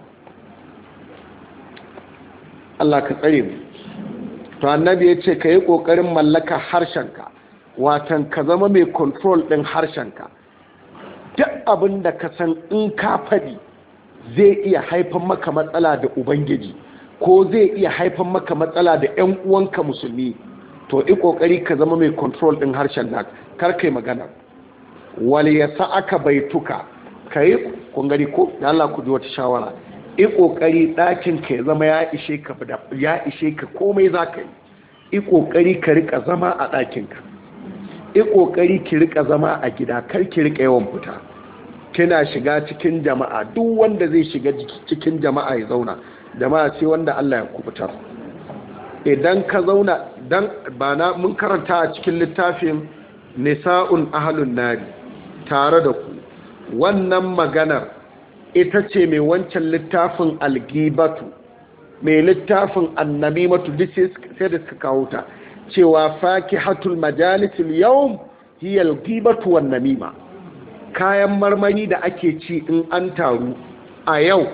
Allah ka tsare mu to annabi ya ce ka yi ƙoƙarin mallaka harshenka watan ka zama mai control ɗin harshenka duk abin da ka san in ka faɗi zai iya haifan maka matsala da ubangiji ko zai iya haifan maka matsala da 'yan uwanka musulmi to yi ƙoƙari ka zama mai control ɗin harshen naka kar kai magana wali ya sa aka baituka ka yi ƙungari ko da Allah ku ji wata shawara yi ƙoƙari ɗakin ka ya zama ya ishe ka komai za ka yi ƙoƙari ka rika zama a ɗakinka yi ƙoƙari ki rika zama a gida kar ki rika yawan fita kina shiga cikin jama'a duk wanda zai shiga cikin jama'a ya zauna jama'a sai wanda Allah ya kubutar idan ka zauna dan bana mun karanta a cikin littafin nisa'un ahlun nari tare da ku wannan maganar ita ce mai wancan littafin algibatu, mai littafin annamimatu, duk sai da suka kawo ta cewa fakihatul majalisil yawm hiya algibatu wan namima. Kayan marmari da ake ci in an taru a yau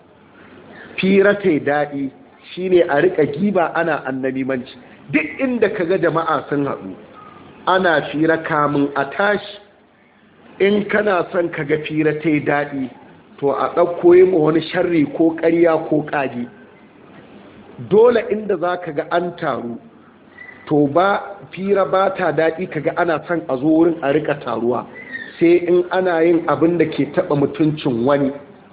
fira tai daɗi shine a rika giba ana annamimanci. Duk inda kaga jama'a sun haɗu ana fira kamun a tashi, in kana son kaga fira tai daɗi to a ɗauko yi wani sharri ko ƙarya ko ƙage. Dole inda za ka ga an taru to ba fira ba ta daɗi kaga ana son a zo wurin a rika taruwa sai in ana yin abin da ke taɓa mutuncin wani.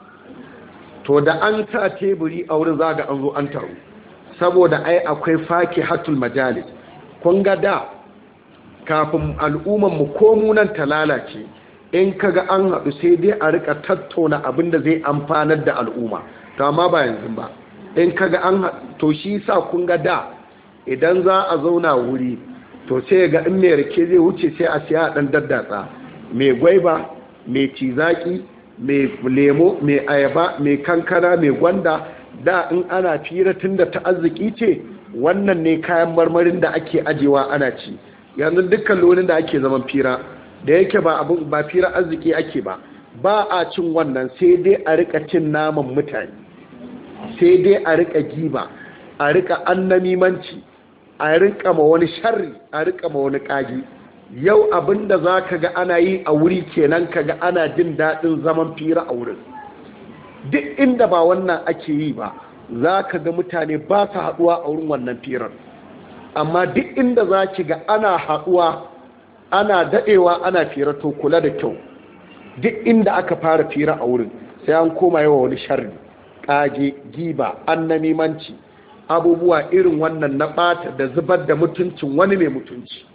To da an sa teburi a wurin za ga an zo an taru, saboda ai akwai fakihatul majalis. Kun ga da kafin al'ummanmu ko munan ta lalace, in kaga an haɗu sai dai a rika tattauna abin da zai amfanar da al'umma, to amma ba yanzu ba. In kaga an haɗu to shi sa kun ga da idan za a zauna wuri to sai ga in mai rake zai wuce sai a siya ɗan daddatsa, mai gwaiba, mai cizaki, mai lemo, mai ayaba, mai kankana, mai gwanda. Da in ana fira tun da ta arziki ce, wannan ne kayan marmarin da ake ajewa ana ci. Yanzu dukkan lonin da ake zaman fira da yake ba fira arziki ake ba a cin wannan, sai dai a rika cin naman mutane, sai dai a rika giba, a rika annamimanci, a rika ma wani sharri, a rika ma wani kagi. Yau abinda za ka ga ana yi a wuri kenan, ka ga ana jin daɗin zaman fira a wurin. Duk inda ba wannan ake yi ba za ka ga mutane ba su haɗuwa a wurin wannan firar. Amma duk inda za ki ga ana haɗuwa ana daɗewa ana fira, to kula da kyau, duk inda aka fara fira a wurin sai an koma yawa wani sharri, ƙage, giba, annamimanci, abubuwa irin wannan na ɓata da zubar da mutuncin wani mai mutunci.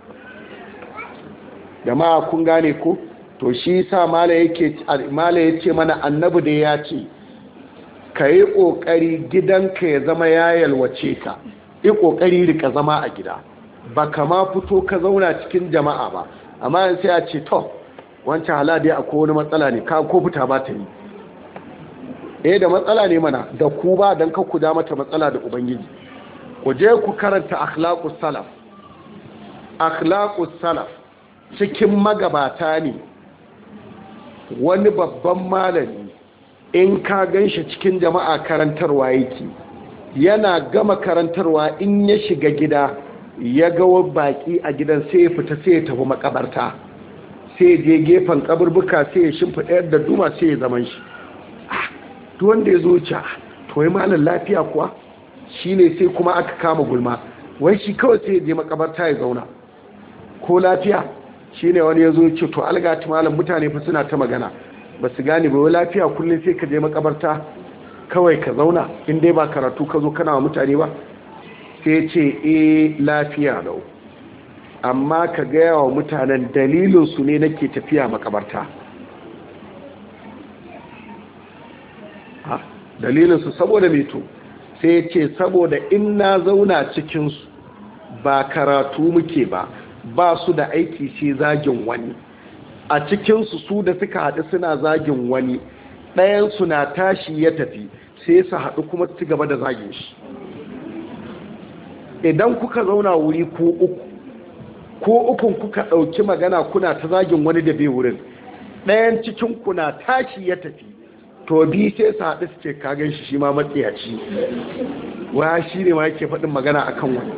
Jama'a kun gane ko? To shi sa mala ya ce mana annabi da ya ce ka yi ƙoƙari gidanka ya zama ya yalwace ka, yi ƙoƙari rika zama a gida, ba kama fito ka zauna cikin jama'a ba. Amma sai a ce to wancan halade akwai wani matsala ne, ka ko fita ba ta yi. Da matsala ne mana, da ku ba don ka ku da mata matsala da Ubangiji. Ku je ku karanta akhlaqus salaf cikin magabata ne. Wani babban malami in ka ganshi cikin jama'a karantarwa yake, yana gama karantarwa in ya shiga gida ya ga baki a gidan sai ya fita sai ya tafi makabarta, sai je gefen kaburbuka sai ya shimfiɗa yadda duma sai ya zaman shi. Duk wanda ya zo ca to yi malam lafiya kuwa, shi ne sai kuma aka kama gulma, wai shi kawai sai ya je makabarta ya zauna ko lafiya. Shi ne wani ya zo ce to algati malam mutane fa suna ta magana ba su gane ba, wai lafiya kullum sai ka je makabarta kawai ka zauna in dai ba karatu ka zo kana wa mutane ba. Sai ce lafiya lau, amma ka gaya wa mutanen dalilinsu ne nake tafiya makabarta. Dalilinsu saboda meto, sai ya ce saboda in na zauna cikinsu ba karatu muke ba su da aiki sai zagin wani. A cikinsu su da suka haɗu suna zagin wani, ɗayansu na tashi ya tafi sai su haɗu kuma su gaba da zagin shi. Idan kuka zauna wuri ko ukun kuka ɗauki magana kuna ta zagin wani da bai wurin, ɗayan cikinku na tashi ya tafi, to bi sai su haɗu su ce kagan shi ma matsiyaci, wa shi ne ma yake faɗin magana akan wani.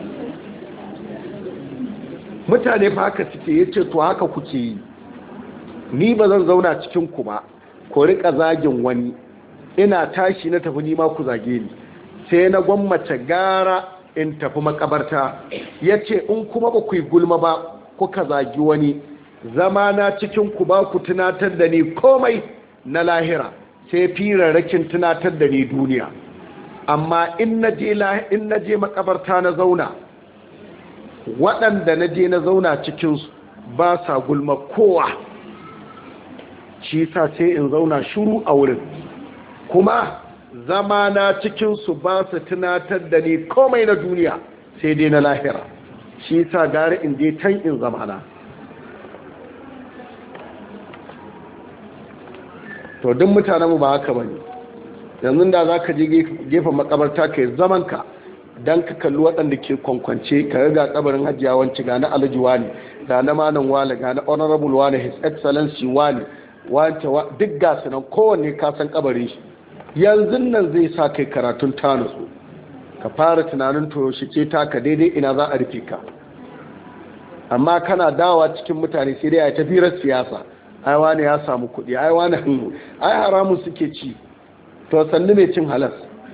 Mutane fa haka suke, ya ce to haka kuke yi, ni ba zan zauna cikinku ba ko rika zagin wani, ina tashi na tafi nima ku zage ni, sai na gwammace gara in tafi makabarta. Ya ce in kuma ba ku yi gulma ba kuka zagi wani, zama na cikinku ba ku tunatar da ni komai na lahira, sai firarrakin tunatar da ni duniya. Amma in na je makabarta na zauna, waɗanda na je na zauna cikinsu ba sa gulma kowa, shi sa sai in zauna shuru a wurin, kuma zama na cikinsu ba su tunatar da ni komai na duniya sai dai na lahira, shi sa gari in je can in zamana. to duk mutanenmu ba haka bane. Yanzu da za ka je gefen makabarta ka yi zamanka don ka kalli waɗanda ke kwankwance ka ga kabarin hajiya wanci ga na alhaji wani, ga na manan wani, ga na honorable wani, his excellency wani, duk gasu nan kowanne ka san kabarin shi. Yanzu nan zai sa kai karatun tanusu ka fara tunanin to shi ce taka daidai ina za a rufe ka. Amma kana dawa cikin mutane sai dai a tafirar siyasa, ai wani ya samu kuɗi, ai wani ai haramun suke ci, to sannu mai cin halas.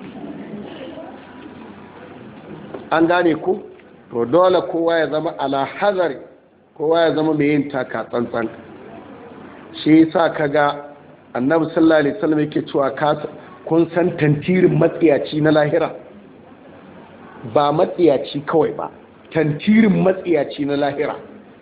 An gane ku? To dole kowa ya zama ala hazari, kowa ya zama mai yin taka tsantsan. Shi yasa kaga annabi sallallahu alaihi wasallam yake cewa kun san tantirin matsiyaci na lahira, ba matsiyaci kawai ba, tantirin matsiyaci na lahira.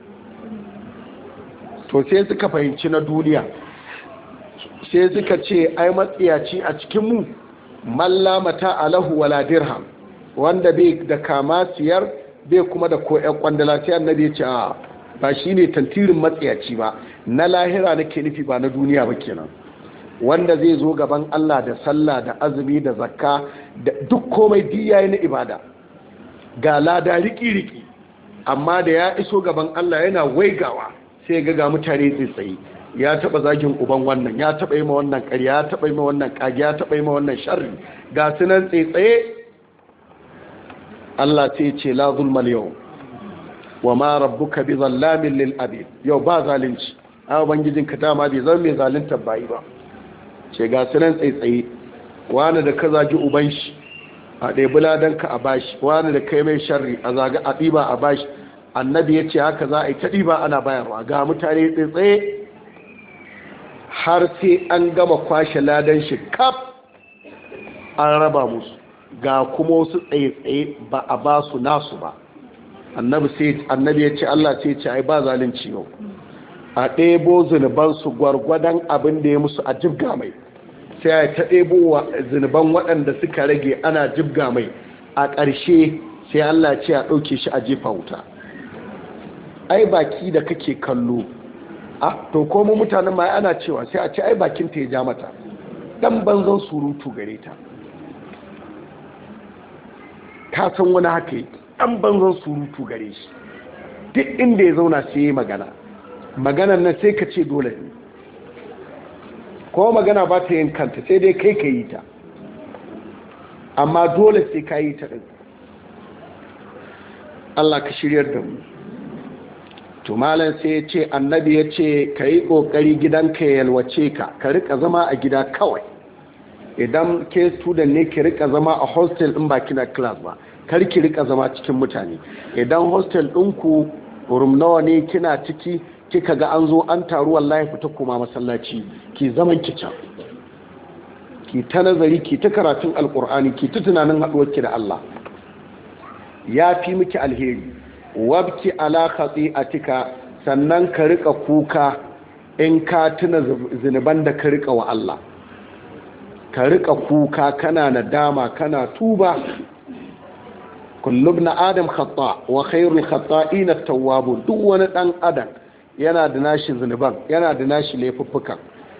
To sai suka fahimci na duniya, sai suka ce ai matsiyaci a cikinmu mallamata alahu wala dirham, wanda bai da kama siyar bai kuma da ko ƴan kwandala. sai annabi ya ce a ba shine tantirin matsiyaci ba, na lahira nake nufi ba na duniya ba kenan. Wanda zai zo gaban Allah da sallah da azumi da zakka da duk komai diyayi na ibada, ga lada riki-riki, amma da ya iso gaban Allah yana waigawa sai ga mutane tsaye, ya taba zagin uban wannan, ya taba yi ma wannan ƙarya, ya taba yi ma wannan ƙage, ya taba yi ma wannan sharri, ga sunan tsaye. Allah sai ce la zulmal yau wa ma rabbuka bi zallamin lil abid. Yau ba zalunci, a ubangijinka dama bai zama mai zalunta bayi ba. Ce ga sunan tsaye, wani da ka zagi uban shi a ɗebi ladanka a bashi, wani da kai mai sharri a zaga a ɗiba a bashi. Annabi ya ce haka za a yi ta ɗiba ana bayarwa, ga mutane tsaye har sai an gama kwashe ladan shi kaf an raba musu, ga kuma wasu tsaye ba a ba su nasu ba. Annabi ya ce Allah sai ce ai ba zalunci yau, a ɗebo zunubansu gwargwadon abin da ya musu a jibga mai, sai a ta ɗebo zunuban waɗanda suka rage ana jibga mai, a ƙarshe sai Allah ce a ɗauke shi a jefa wuta. Ai baki da kake kallo, to komo mutanen ma ana cewa sai a ce ai bakin ta ya ja mata, dan banzan surutu gare ta. Ka san wani haka yi, dan banzan surutu gare shi, duk inda ya zauna sai ya magana, maganan nan sai ka ce dole ne, ko magana ba ta yin kanta sai dai kai ka yi ta, amma dole sai ka yi ta ɗin. Allah ka shiryar da mu. To malam sai ya ce annabi ya ce ka yi ƙoƙari gidanka ya yalwace ka rika zama a gida kawai. Idan ke student ne ki rika zama a hostel ɗin ba kina class ba, kar ki rika zama cikin mutane. Idan hostel ɗinku room nawa ne kina ciki, kika ga an zo an taru wallahi fita kuma masallaci ki zaman ki can, ki ta nazari, ki ta karatun alkur'ani, ki ta tunanin haɗuwarki da Allah, ya fi miki alheri. Wabki ala khati'atika, sannan ka rika kuka in ka tuna zinuban da ka rika wa Allah, ka rika kuka kana nadama kana tuba. Kullu ibn adam khata wa khairul khata'in at-tawwabun. Duk wani dan adam yana da nashi zunuban, yana da nashi laifuffukan.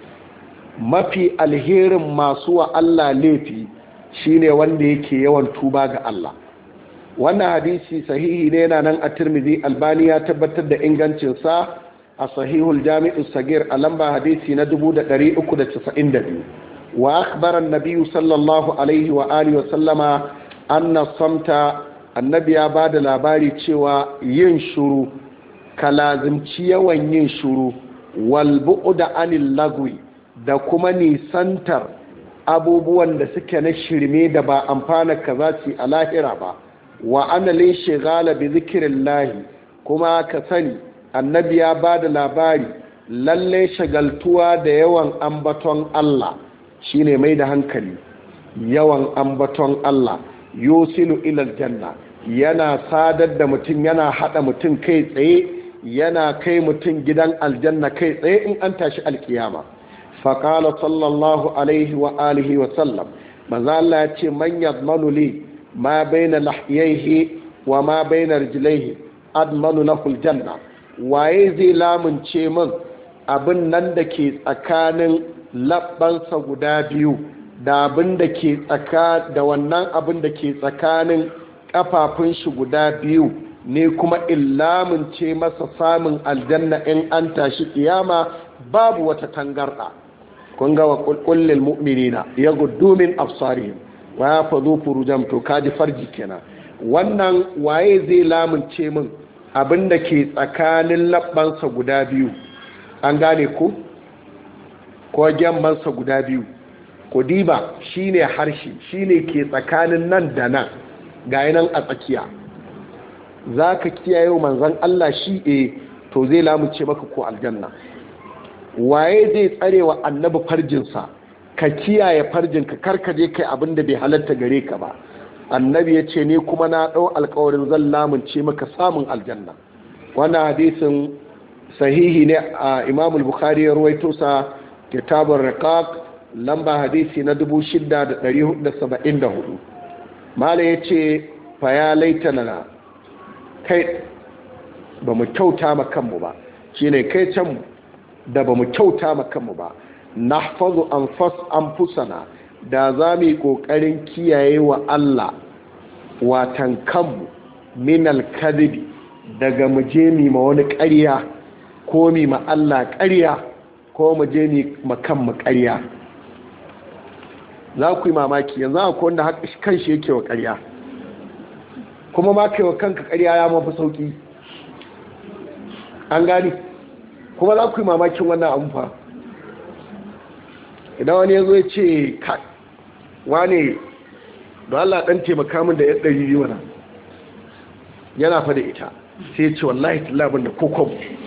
Mafi alherin masu wa Allah laifi shine wanda yake yawan tuba ga Allah. Wannan hadisi sahihi ne, yana nan a Tirmidhi. Albani ya tabbatar da ingancinsa a Sahihul Jami'us Sagir a lamba hadisi na 392. Wa akhbara an-nabiy sallallahu alaihi wa alihi wa sallama anna samta, annabi ya bada labari cewa yin shuru, kalazimci yawan yin shuru, wal bu'da anil lagwi, da kuma nisantar abubuwan da suke na shirme da ba amfana ka za su a lahira ba. Wa analin shigala bi zikirillahi, kuma ka sani annabi ya ba da labari lalle shagaltuwa da yawan ambaton Allah shine mai da hankali. Yawan ambaton Allah yusilu ila aljanna, yana sadar da mutum, yana hada mutum kai tsaye, yana kai mutum gidan aljanna kai tsaye in an tashi alkiyama. Faqala sallallahu alaihi wa alihi wa sallam, manzo Allah ya ce man yadmanu li ma baina lahiyaihi wa ma baina rijlaihi admanu lahu aljanna. Waye zai lamunce min abin nan da ke tsakanin labbansa guda biyu da abin da ke da wannan abin da ke tsakanin kafafun shi guda biyu ne kuma illamin ce masa samun aljanna in an tashi kiyama babu wata tangarda. kun ga wa kullil mu'minina yaghuddu min absarihim wa yafadhu furujam, to kaji farji kenan. wannan waye zai lamunce min abin da ke tsakanin labbansa guda biyu, an gane ku ko gyambansa guda biyu, ku diba shine harshe, shine ke tsakanin nan da nan ga nan a tsakiya. za ka kiyaye manzan Allah shi to zai lamunce maka ko aljanna. waye zai tsare wa annabi farjinsa, ka kiyaye farjinka karkaje kai abin da bai halatta gare ka ba. annabi ya ce ne kuma na ɗau alkawarin zan lamunce maka samun aljanna. wannan hadisin sahihi ne a Imam al-Bukhari ya ruwaito sa kitabur riqaq lamba hadisi na 6474. mala yace fa ya laitana kai ba mu kyauta ma kanmu ba, shine kai can da ba mu kyauta ma kanmu ba. nahfazu anfusana, da za mu yi ƙoƙarin kiyaye wa Allah watan kanmu min alkadibi, daga mu je mi ma wani ƙarya ko mi ma Allah ƙarya ko mu je mi ma kanmu ƙarya. za ku yi mamaki yanzu akwai wanda kan shi yake wa ƙarya, kuma ma kai wa kanka ƙarya ya mafi sauƙi, an gani. kuma za ku yi mamakin wannan abu fa, idan wani ya zo ya ce wane da Allah ɗan taimaka min da ya ɗari biyu wana yana fa da ita, sai ya ce wallahi tallabin da kokon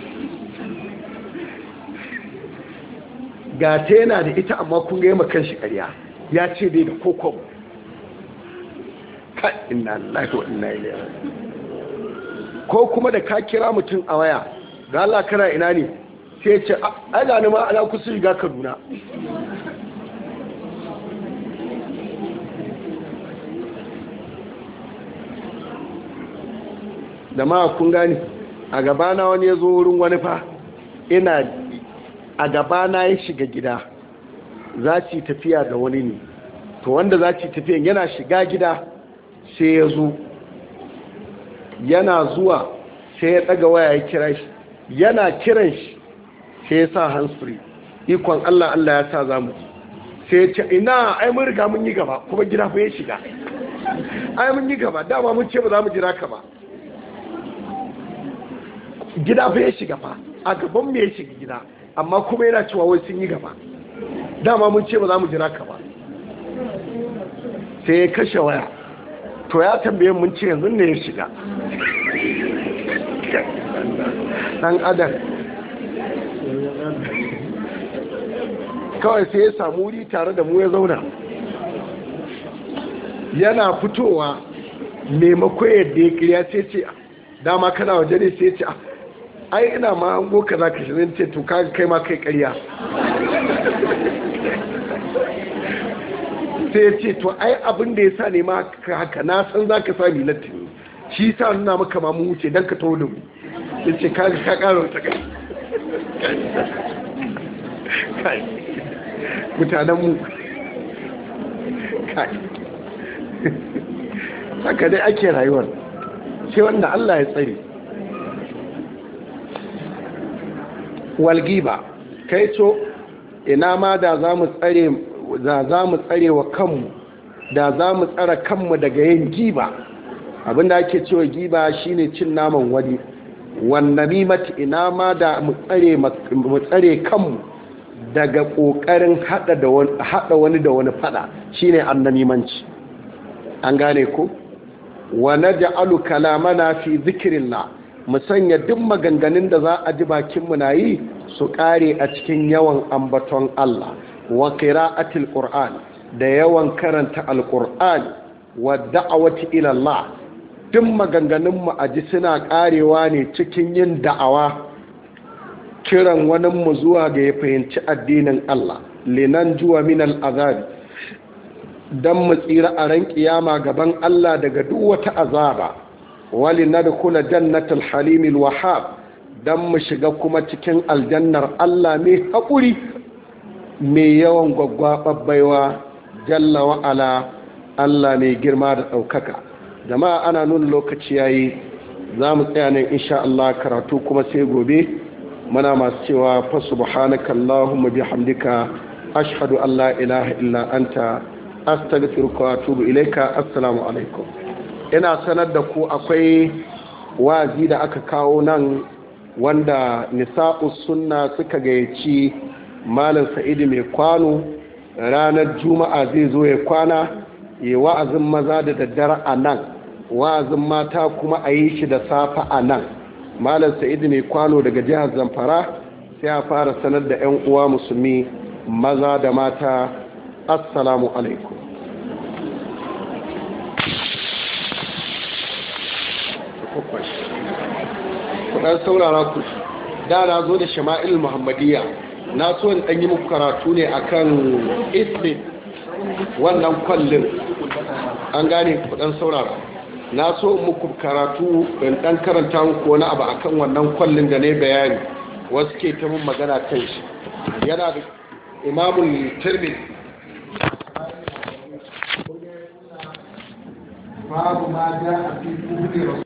ga ta yana da ita amma kun ga yi makan shi ƙarya, ya ce dai da kokon. inna lillahi wa inna ilaihi raji'un. ko kuma da ka kira mutum a waya da Allah kana ina ne, sai ya ce ai ga ni ma ana kusa shiga Kaduna. da ma kun gani a gabana wani ya zo wurin wani fa, ina a gabana ya shiga gida za ci tafiya da wani ne, to wanda za ci tafiyan yana shiga gida sai ya zo, yana zuwa sai ya daga waya ya kira shi, yana kiran shi sai ya sa handsfree, ikon Allah Allah ya sa za mu ji, sai ya ce ina ai mun riga mun yi gaba, kuma gida fa ya shiga, ai mun yi gaba dama mun ce ba za mu jira ka ba. gida fa ya shiga fa, a gaban me ya shiga gida, amma kuma yana cewa wai sun yi gaba, dama mun ce ba za mu jira ka ba. sai ya kashe waya, to ya tambaye mun ce yanzu ne ya shiga. dan adam kawai sai ya samu wuri tare da mu ya zauna, yana fitowa maimako yadda ya kiriya sai ce dama kana waje ne, sai ce ai ina ma an goka za ka shirin, ce to ka kai ma kai karya. sai ya ce to ai abin da ya sa ne ma haka na san za ka sami latin, shi sa nuna maka ma mu wuce don ka taho da mu. ya ce ka ƙara wata kai mutanenmu kai haka dai ake rayuwar, sai wanda Allah ya tsare. walgiba kai to ina ma da za mu tsare wa kanmu, da za mu tsara kanmu daga yin giba. abinda ake cewa giba shine cin naman wani. wannamimati ina ma da mu tsare kanmu daga kokarin hada wani da wani fada, shine annamimanci, an gane ko. wa naj'alu kalamana fi dhikrillah, mu sanya duk maganganun da za a ji bakinmu na yi su kare a cikin yawan ambaton Allah, wa qira'atil qur'an, da yawan karanta alqur'an, wa da'awati ila Allah. duk maganganun mu a ji suna karewa ne cikin yin da'awa, kiran wani mu zuwa ga ya fahimci addinin Allah, linan juwa min al'azabi, dan mu tsira a ran kiyama gaban Allah daga duk wata azaba. wali nadkhula jannatal halimil wahhab, dan mu shiga kuma cikin aljannar Allah mai hakuri mai yawan gwaggwaɓar baiwa jalla wa'ala Allah mai girma da ɗaukaka. Jama'a ana nuna lokaci yayi, za mu tsaya nan insha Allah, karatu kuma sai gobe. Muna masu cewa fa subhanaka allahumma bihamdika ashhadu an la ilaha illa anta astaghfiruka wa atubu ilaika. Assalamu alaikum. Ina sanar da ku akwai wazi da aka kawo nan wanda nisa'us sunna suka gayyaci malam Sa'idu mai kwano ranar juma'a zai zo ya kwana yi wa'azin maza da daddare a nan, wa'azin mata kuma a yi shi da safa a nan. Malam Sa'idu mai kwano daga jihar Zamfara sai a fara sanar da 'yan uwa musulmi maza da mata. Assalamu alaikum. kudan saurara ku, da na zo da shama'il muhammadiyya, na so in ɗan yi muku karatu ne akan ismi wannan kwallin, an gane. kudan saurara, na so in muku karatu in ɗan karanta muku wani abu akan wannan kwallin da ne bayani, wasu ke ta mun magana kan shi. yana da imamul tirmidhi babu ma ja a fi